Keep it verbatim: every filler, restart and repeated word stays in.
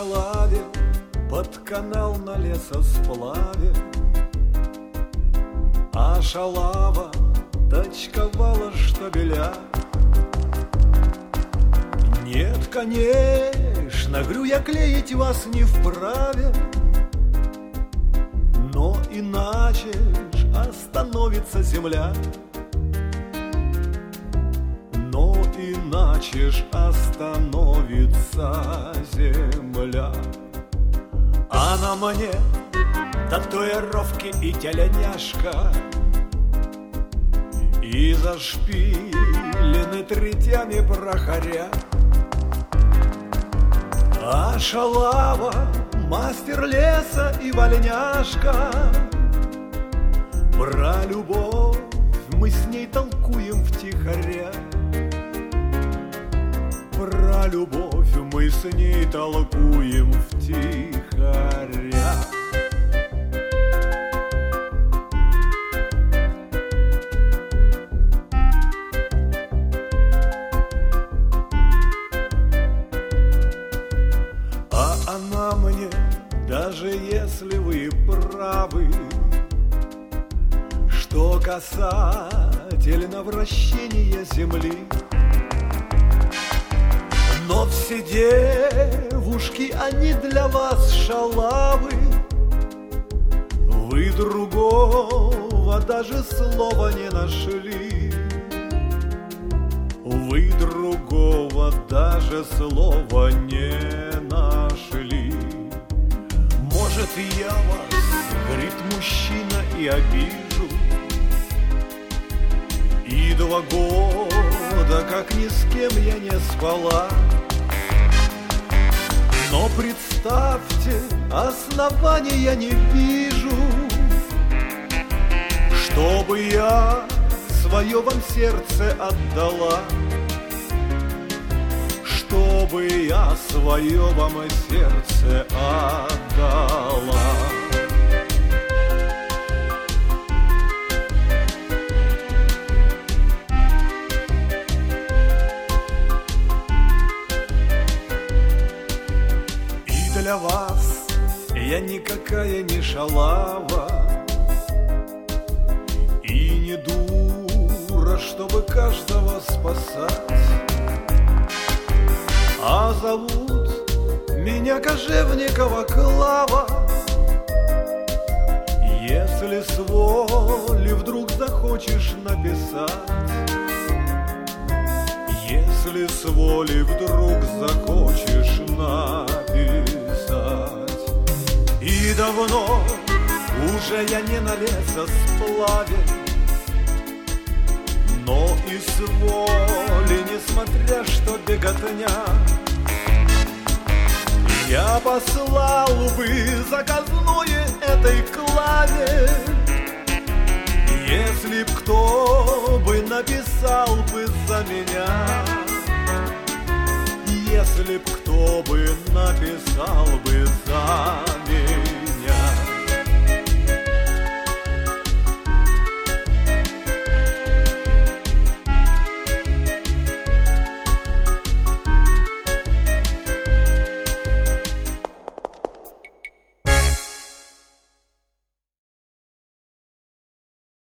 шалаве под канал на лесосплаве, а шалава точковала штабеля. Нет, конечно, говорю, я клеить вас не вправе, но иначе ж остановится земля. Но иначе ж остановится земля. А на мне татуировки и теленяшка, и зашпилены третьями прохоря. А шалава мастер леса и вольняшка. Про любовь мы с ней толкуем втихаря. Про любовь мы с ней толкуем втихаря. А она мне, даже если вы правы, что касательно вращения земли, но все девушки, они для вас шалавы. Вы другого даже слова не нашли. Вы другого даже слова не нашли. Может, я вас, говорит мужчина, и обижу, и два года, как ни с кем я не спала. Но представьте, основания я не вижу, чтобы я свое вам сердце отдала. Чтобы я свое вам сердце отдала. Для вас я никакая не шалава и не дура, чтобы каждого спасать. А зовут меня Кожевникова Клава. Если с воли вдруг захочешь написать, если с воли вдруг захочешь написать. И давно уже я не на лесосплаве, но и с воли, несмотря что беготня, я послал бы заказное этой Клаве, если б кто бы написал бы за меня. Если б кто бы написал